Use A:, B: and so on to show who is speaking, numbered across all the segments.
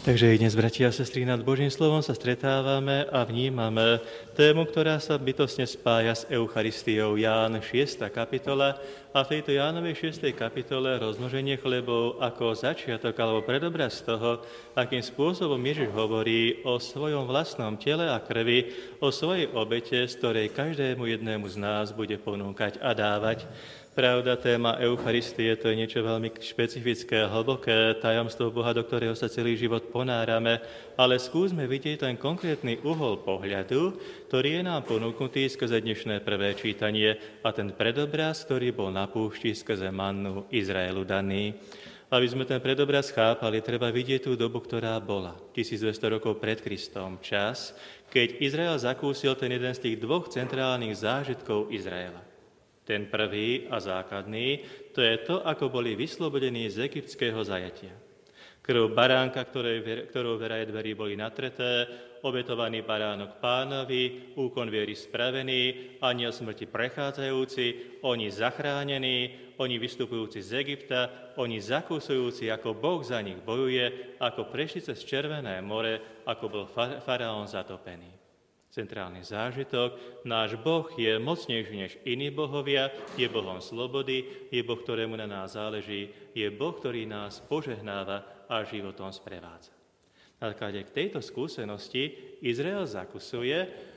A: Takže i dnes, bratia a sestry, nad Božím slovom sa stretávame a vnímame tému, ktorá sa bytostne spája s Eucharistiou. Ján 6. kapitola a v tejto Jánovej 6. kapitole rozmnoženie chlebov ako začiatok alebo predobraz toho, akým spôsobom Ježiš hovorí o svojom vlastnom tele a krvi, o svojej obete, z ktorej každému jednému z nás bude ponúkať a dávať. Pravda, téma Eucharistie to je niečo veľmi špecifické a hlboké tajomstvo Boha, do ktorého sa celý život ponárame, ale skúsme vidieť ten konkrétny uhol pohľadu, ktorý je nám ponúknutý skrze dnešné prvé čítanie a ten predobraz, ktorý bol na púšti skrze mannu Izraelu daný. Aby sme ten predobraz chápali, treba vidieť tú dobu, ktorá bola 1200 rokov pred Kristom, čas, keď Izrael zakúsil ten jeden z tých dvoch centrálnych zážitkov Izraela. Ten prvý a základný, to je to, ako boli vyslobodení z egyptského zajatia. Krv baránka, ktorou veraj dverí boli natreté, obetovaný baránok Pánovi, úkon viery spravený, anjel smrti prechádzajúci, oni zachránení, oni vystupujúci z Egypta, oni zakúsujúci, ako Boh za nich bojuje, ako prešli cez Červené more, ako bol faraón zatopený. Centrálny zážitok. Náš Boh je mocnejší než iní bohovia, je Bohom slobody, je Boh, ktorému na nás záleží, je Boh, ktorý nás požehnáva a životom sprevádza. Na základe k tejto skúsenosti Izrael zakusuje,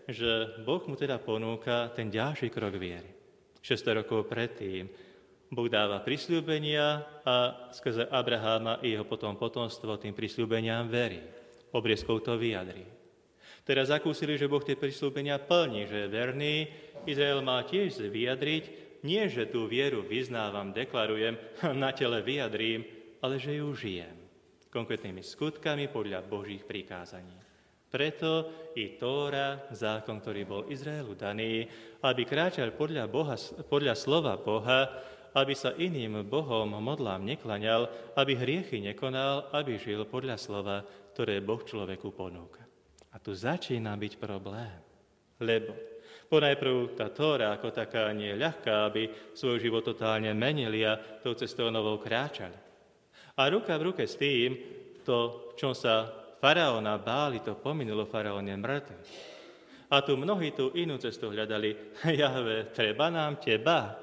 A: že Boh mu teda ponúka ten ďalší krok viery. 600 rokov predtým Boh dáva prisľúbenia a skrze Abraháma i jeho potomstvo tým prisľúbeniam verí. Obriezkou to vyjadrí. Teraz zakúsili, že Boh tie prisľúbenia plní, že je verný. Izrael má tiež vyjadriť, nie že tú vieru vyznávam, deklarujem, na tele vyjadrím, ale že ju žijem. Konkrétnymi skutkami podľa Božích prikázaní. Preto i Tóra, zákon, ktorý bol Izraelu daný, aby kráčal podľa slova Boha, aby sa iným Bohom modlám neklaňal, aby hriechy nekonal, aby žil podľa slova, ktoré Boh človeku ponúka. A tu začína byť problém, lebo ponajprv tá Tóra ako taká nie je ľahká, aby svoj život totálne menili a tou cestou novou kráčali. A ruka v ruke s tým, to, čom sa faraóna báli, to pominulo, faraón je mŕtvy. A tu mnohí tú inú cestu hľadali, Jahve, treba nám teba,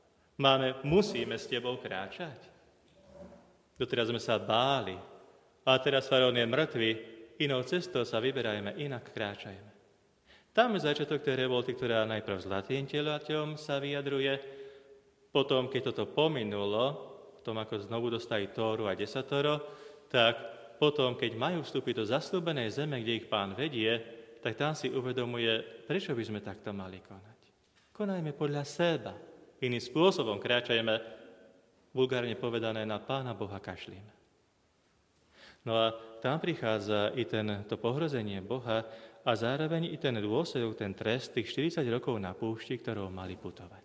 A: musíme s tebou kráčať. Doteraz sme sa báli, a teraz faraón je mŕtvy, inou cestou sa vyberajme, inak kráčajme. Tam začiatok tej revolty, ktorá najprv zlatým telaťom sa vyjadruje, potom, keď toto pominulo, potom ako znovu dostali Tóru a desatoro, tak potom, keď majú vstúpiť do zasľúbenej zeme, kde ich Pán vedie, tak tam si uvedomuje, prečo by sme takto mali konať. Konajme podľa seba. Iným spôsobom kráčajme, vulgárne povedané, na Pána Boha kašlíme. No a tam prichádza i to pohrozenie Boha a zároveň i ten dôsledok, ten trest tých 40 rokov na púšti, ktorou mali putovať.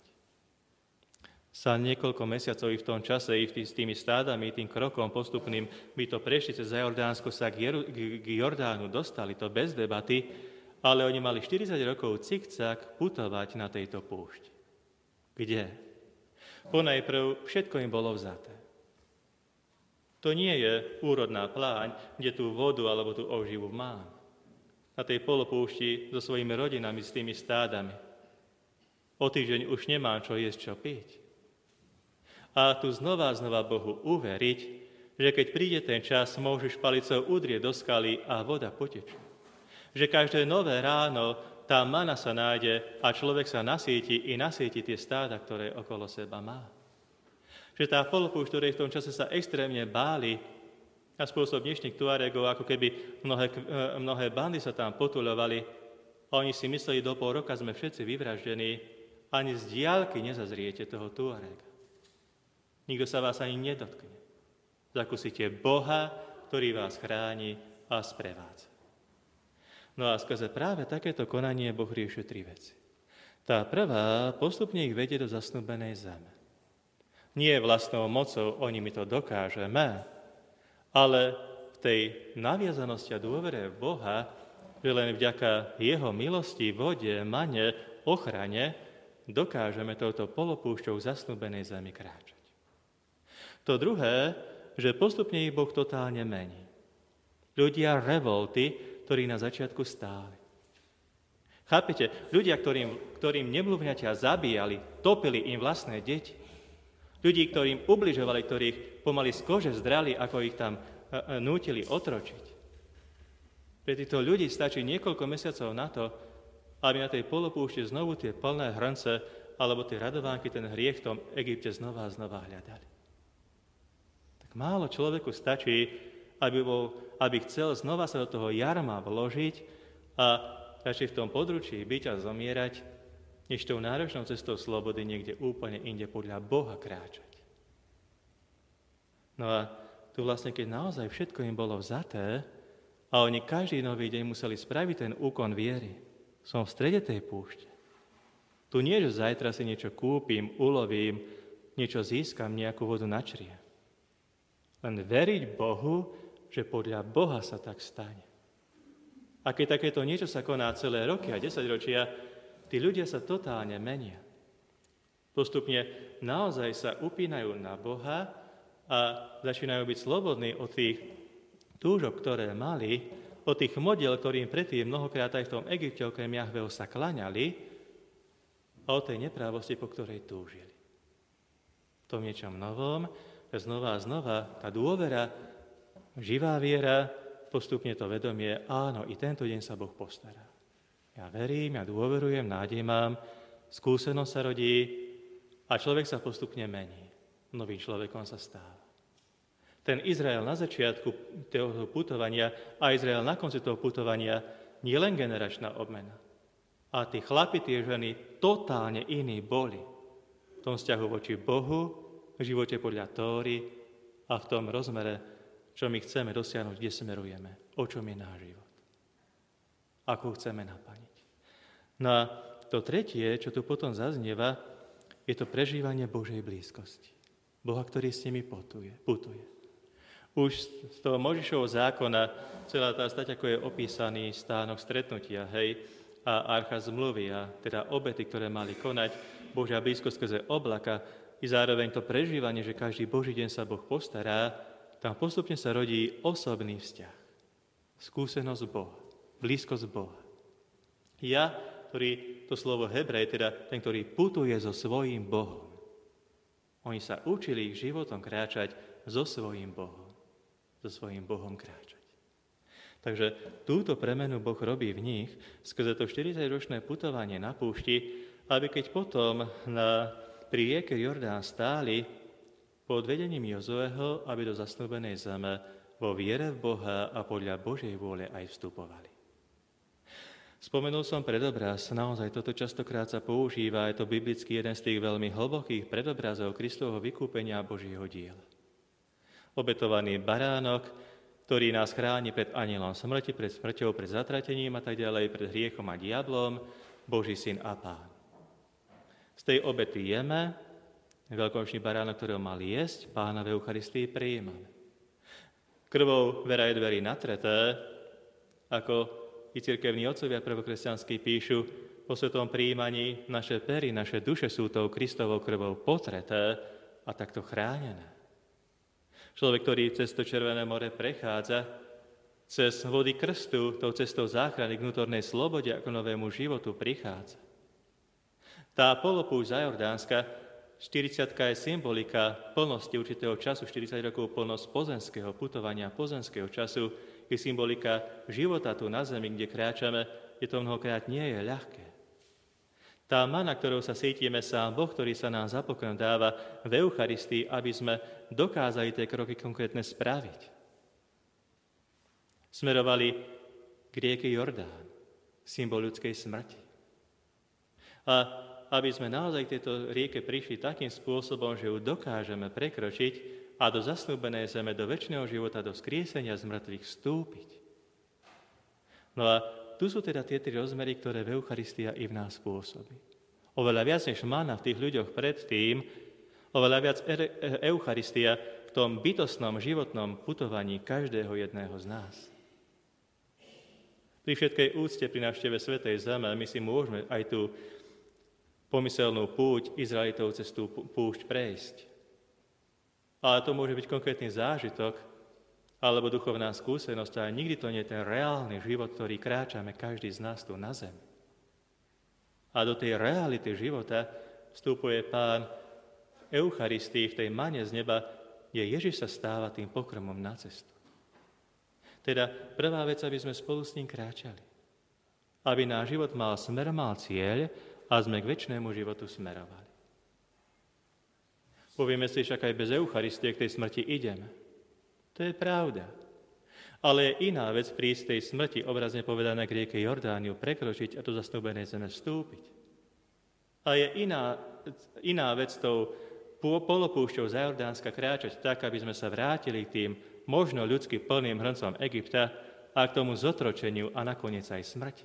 A: Sa niekoľko mesiacov i v tom čase, i s tými stádami, tým krokom postupným, by to prešli cez Jordánsko, sa k Jordánu dostali, to bez debaty, ale oni mali 40 rokov cikcak putovať na tejto púšti. Kde? Ponajprv všetko im bolo vzaté. To nie je úrodná pláň, kde tú vodu alebo tú obživu mám. Na tej polopúšti so svojimi rodinami, s tými stádami. O týždeň už nemám čo jesť, čo piť. A tu znova Bohu uveriť, že keď príde ten čas, môžeš palicou udrieť do skaly a voda potečie. Že každé nové ráno tá mana sa nájde a človek sa nasíti tie stáda, ktoré okolo seba má. Že tá polopúšť, ktorej v tom čase sa extrémne báli, a spôsob dnešných Tuaregov, ako keby mnohé bandy sa tam potuľovali, a oni si mysleli, do pol roka sme všetci vyvraždení, ani z diaľky nezazriete toho Tuarega. Nikto sa vás ani nedotkne. Zakúsite Boha, ktorý vás chráni a sprevádza. No a skrze práve takéto konanie Boh rieši 3 veci. Tá prvá postupne ich vedie do zasnúbenej zeme. Nie vlastnou mocou, oni mi to dokážeme, ale v tej naviazanosti a dôvere v Boha, že len vďaka jeho milosti, vode, mane, ochrane dokážeme touto polopúšťou zasnúbenej zemi kráčať. To druhé, že postupne ich Boh totálne mení. Ľudia revolty, ktorí na začiatku stáli. Chápete? Ľudia, ktorým neblúhňatia zabíjali, topili im vlastné deti. Ľudí, ktorým ubližovali, ktorých pomaly z kože zdrali, ako ich tam nútili otročiť. Pre týchto ľudí stačí niekoľko mesiacov na to, aby na tej polopúšte znovu tie plné hrnce alebo tie radovánky, ten hriech v tom Egypte znova a znova hľadali. Tak málo človeku stačí, aby chcel znova sa do toho jarma vložiť a radšej v tom područí byť a zomierať, než tou náročnou cestou slobody niekde úplne inde podľa Boha kráčať. No a tu vlastne, keď naozaj všetko im bolo vzaté a oni každý nový deň museli spraviť ten úkon viery, som v strede tej púšte. Tu nie, že zajtra si niečo kúpim, ulovím, niečo získam, nejakú vodu načriem. Len veriť Bohu, že podľa Boha sa tak stane. A keď takéto niečo sa koná celé roky a 10 ročia, tí ľudia sa totálne menia. Postupne naozaj sa upínajú na Boha a začínajú byť slobodní od tých túžob, ktoré mali, od tých modiel, ktorým predtým mnohokrát aj v tom Egypte okrem Jahveho sa klaňali, a od tej neprávosti, po ktorej túžili. V tom niečom novom, znova a znova, tá dôvera, živá viera, postupne to vedomie, áno, i tento deň sa Boh postará. Ja verím, ja dôverujem, nádej mám, skúsenosť sa rodí a človek sa postupne mení. Novým človekom sa stáva. Ten Izrael na začiatku toho putovania a Izrael na konci toho putovania nie len generačná obmena. A tí chlapi, tie ženy totálne iní boli v tom vzťahu voči Bohu, v živote podľa Tóry a v tom rozmere, čo my chceme dosiahnuť, kde smerujeme, o čom je náš život, ako chceme naplniť. No a to tretie, čo tu potom zaznieva, je to prežívanie Božej blízkosti. Boha, ktorý s nimi putuje. Už z toho Mojžišovho zákona celá tá stať, ako je opísaný stánok stretnutia, a archa zmluvy, a teda obety, ktoré mali konať, Božia blízkosť skrze oblaka i zároveň to prežívanie, že každý Boží deň sa Boh postará, tam postupne sa rodí osobný vzťah. Skúsenosť Boha, blízkosť Boha. Ja, ktorý to slovo Hebrej, teda ten, ktorý putuje so svojím Bohom. Oni sa učili ich životom kráčať so svojím Bohom. So svojím Bohom kráčať. Takže túto premenu Boh robí v nich skrze to 40-ročné putovanie na púšti, aby keď potom pri rieke Jordán stáli pod vedením Jozueho, aby do zasnúbenej zeme vo viere v Boha a podľa Božej vôle aj vstupovali. Spomenul som predobraz, naozaj toto častokrát sa používa, je to biblicky jeden z tých veľmi hlbokých predobrazov Kristovho vykúpenia a Božieho diela. Obetovaný baránok, ktorý nás chráni pred anielom smrti, pred smrťou, pred zatratením a tak ďalej, pred hriechom a diablom, Boží syn a Pán. Z tej obety jeme, veľkonočný baránok, ktorého mali jesť, Pána v Eucharistii prijímame. Krvou vera je dverí natreté, ako i cirkevní otcovia prvokresťanskí píšu, po svetom prijímaní naše pery, naše duše sú tou Kristovou krvou potreté a takto chránené. Človek, ktorý cez to Červené more prechádza, cez vody krstu, tou cestou záchrany k vnútornej slobode ako novému životu prichádza. Tá polopúšť zajordánska, 40-ka je symbolika plnosti určitého času, 40 rokov plnosť pozemského putovania, pozemského času, je symbolika života tu na zemi, kde kráčame, je to mnohokrát nie je ľahké. Tá mana, ktorou sa cítime, sám Boh, ktorý sa nám za pokrm dáva v Eucharistii, aby sme dokázali tie kroky konkrétne spraviť. Smerovali k rieke Jordán, symbol ľudskej smrti. A aby sme naozaj k tejto rieke prišli takým spôsobom, že ju dokážeme prekročiť a do zasnúbenej zeme, do večného života, do vzkriesenia z mŕtvych vstúpiť. No a tu sú teda tie tri rozmery, ktoré v Eucharistia i v nás pôsobí. Oveľa viac než mana v tých ľuďoch predtým, oveľa viac Eucharistia v tom bytostnom životnom putovaní každého jedného z nás. Pri všetkej úcte pri návšteve Svätej Zeme my si môžeme aj tú pomyselnú púť Izraelitov cez tú púšť prejsť. Ale to môže byť konkrétny zážitok alebo duchovná skúsenosť, ale nikdy to nie je ten reálny život, ktorý kráčame každý z nás tu na zemi. A do tej reality života vstupuje Pán v Eucharistii, v tej mane z neba, kde Ježiš sa stáva tým pokrmom na cestu. Teda prvá vec, aby sme spolu s ním kráčali. Aby náš život mal smer, mal cieľ a sme k večnému životu smerovali. Povieme si, však aj bez Eucharistie k tej smrti ideme. To je pravda. Ale je iná vec prísť tej smrti, obrazne povedané k rieke Jordániu, prekročiť a do zasnúbenej zeme vstúpiť. A je iná vec tou polopúšťou za Jordánska kráčať tak, aby sme sa vrátili k tým možno ľudsky plným hrncom Egypta a k tomu zotročeniu a nakoniec aj smrti.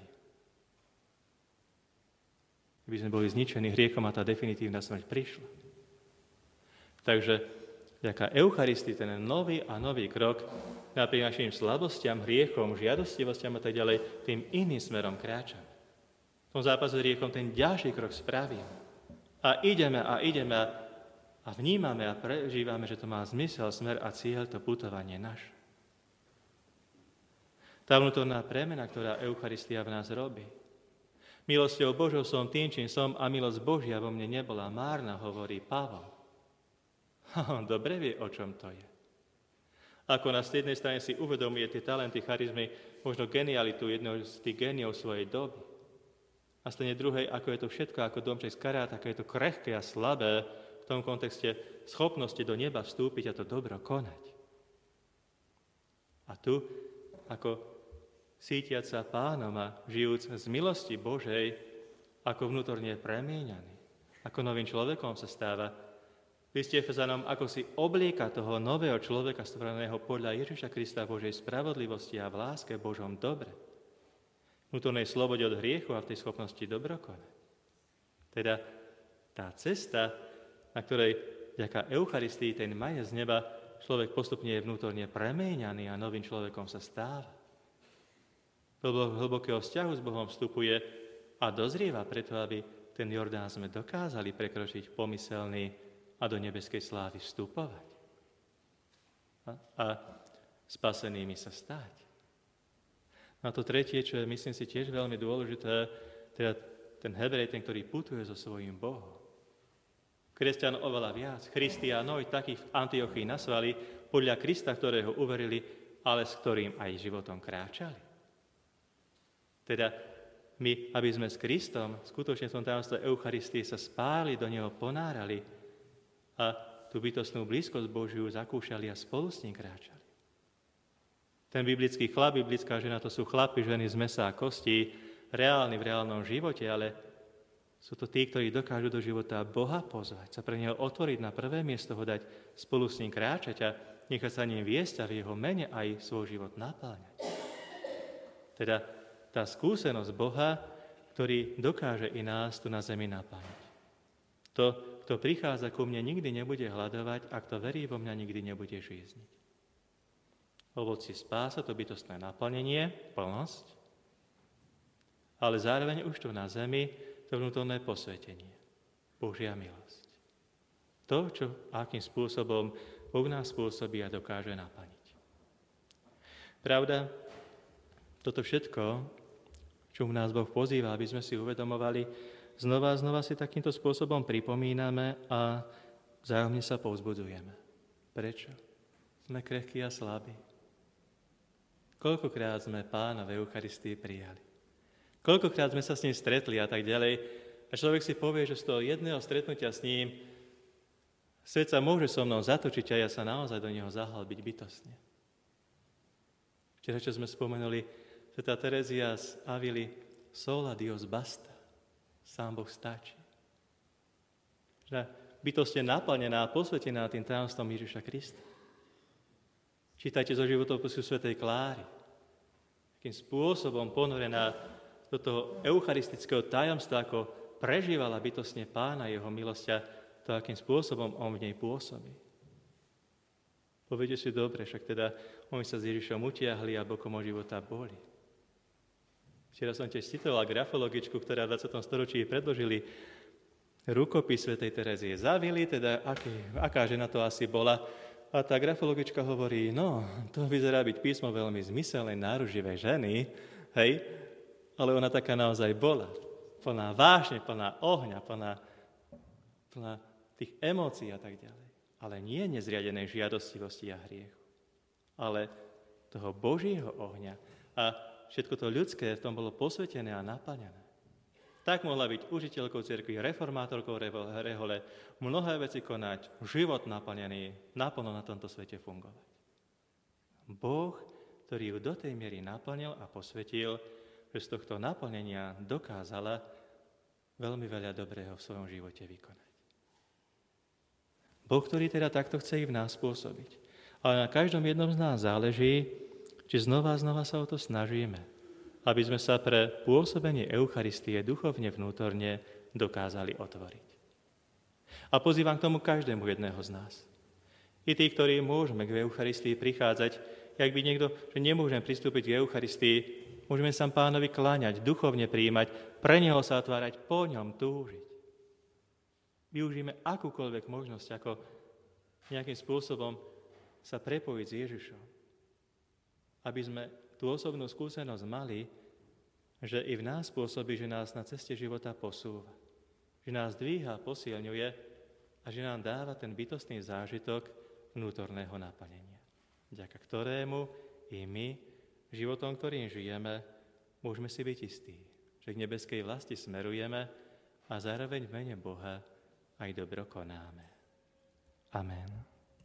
A: Aby sme boli zničení hriekom a tá definitívna smrť prišla. Takže vďaka Eucharistii ten nový a nový krok napriek našim slabostiam, hriechom, žiadostivostiam a tak ďalej, tým iným smerom kráčame. V tom zápase s hriechom ten ďalší krok spravíme. A ideme a vnímame a prežívame, že to má zmysel, smer a cieľ, to putovanie naše. Tá vnútorná premena, ktorá Eucharistia v nás robí. Milosťou Božou som tým, čím som, a milosť Božia vo mne nebola márna, hovorí Pavol. Dobre vie, o čom to je. Ako na jednej strane si uvedomuje tie talenty, charizmy, možno genialitu jedného z tých géniov svojej doby. A strane druhej, ako je to všetko, ako domček z karát, ako je to krehké a slabé v tom kontexte schopnosti do neba vstúpiť a to dobro konať. A tu, ako sítiac sa Pánom a žijúc z milosti Božej, ako vnútorne premieňaný, ako novým človekom sa stáva, liste Efezanom, ako si oblieka toho nového človeka stvoreného podľa Ježiša Krista Božej spravodlivosti a v láske Božom dobre. Vnútornej slobode od hriechu a v tej schopnosti dobrokonať. Teda tá cesta, na ktorej vďaka Eucharistii ten maje z neba človek postupne je vnútorne premieňaný a novým človekom sa stáva. Do hlbokého vzťahu s Bohom vstupuje a dozrieva preto, aby ten Jordán sme dokázali prekročiť pomyselný a do nebeskej slávy vstupovať. A spasenými sa stať. A to tretie, čo je, myslím si, tiež veľmi dôležité, teda ten Hebrej, ten, ktorý putuje so svojím Bohom. Kresťan oveľa viac, Christianov, takých v Antiochii nasvali, podľa Krista, ktorého uverili, ale s ktorým aj životom kráčali. Teda my, aby sme s Kristom, skutočne v tom tajomstve Eucharistie sa spáli, do neho ponárali, a tú bytostnú blízkosť Božiu zakúšali a spolu s ním kráčali. Ten biblický chlap, biblická žena, to sú chlapi, ženy z mesa a kostí, reálni v reálnom živote, ale sú to tí, ktorí dokážu do života Boha pozvať, sa pre neho otvoriť na prvé miesto, ho dať spolu s ním kráčať a nechať sa ním viesť a v jeho mene aj svoj život napĺňať. Teda tá skúsenosť Boha, ktorý dokáže i nás tu na zemi napĺňať. To, kto prichádza ku mne, nikdy nebude hľadovať, a kto verí vo mňa, nikdy nebude žízniť. Ovocie spása, to bytostné naplnenie, plnosť, ale zároveň už tu na zemi to vnútorné posvetenie, Božia milosť. To, čo akým spôsobom Boh nás spôsobí a dokáže naplniť. Pravda, toto všetko, čo nás Boh pozýva, aby sme si uvedomovali, znova a znova si takýmto spôsobom pripomíname a vzájomne sa povzbudzujeme. Prečo? Sme krehkí a slabí. Koľkokrát sme Pána v Eucharistii prijali. Koľkokrát sme sa s ním stretli a tak ďalej. A človek si povie, že z toho jedného stretnutia s ním svet sa môže so mnou zatočiť a ja sa naozaj do neho zahlbiť bytostne. Včera, čo sme spomenuli, svätá Terezia z Avily, sola Dios basta. Sám Boh stačí. Bytostne naplnená a posvetená tým tajomstvom Ježiša Krista. Čítajte zo životopisu svätej Kláry. Akým spôsobom ponorená do toho eucharistického tajomstva, ako prežívala bytostne Pána, jeho milosť, to, akým spôsobom on v nej pôsobí. Povedete si dobre, však teda oni sa s Ježišom utiahli a bokom o života boli. Včera som tiež citoval grafologičku, ktorá v 20. storočí predložili rukopis svätej Terezie z Avily, teda aká žena to asi bola, A tá grafologička hovorí, no, to vyzerá byť písmo veľmi zmyselnej, náruživej ženy, hej, ale ona taká naozaj bola. Plná vášne, plná ohňa, plná tých emócií a tak ďalej. Ale nie nezriadenej žiadostivosti a hriechu, ale toho Božieho ohňa. A všetko to ľudské v tom bolo posvetené a naplnené. Tak mohla byť učiteľkou cirkvi, reformátorkou rehole, mnohé veci konať, život naplnený, naplno na tomto svete fungovať. Boh, ktorý ju do tej miery naplnil a posvetil, že z tohto naplnenia dokázala veľmi veľa dobrého v svojom živote vykonať. Boh, ktorý teda takto chce i v nás pôsobiť. Ale na každom jednom z nás záleží, či znova a znova sa o to snažíme, aby sme sa pre pôsobenie Eucharistie duchovne vnútorne dokázali otvoriť. A pozývam k tomu každému jedného z nás. I tí, ktorí môžeme k Eucharistii prichádzať, jak by niekto, že nemôžeme pristúpiť k Eucharistii, môžeme sa Pánovi kláňať, duchovne prijímať, pre Neho sa otvárať, po ňom túžiť. Využijeme akúkoľvek možnosť, ako nejakým spôsobom sa prepojiť s Ježišom. Aby sme tú osobnú skúsenosť mali, že i v nás pôsobí, že nás na ceste života posúva. Že nás dvíha, posilňuje a že nám dáva ten bytostný zážitok vnútorného naplnenia. Vďaka ktorému i my, životom, ktorým žijeme, môžeme si byť istí, že k nebeskej vlasti smerujeme a zároveň v mene Boha aj dobro konáme. Amen.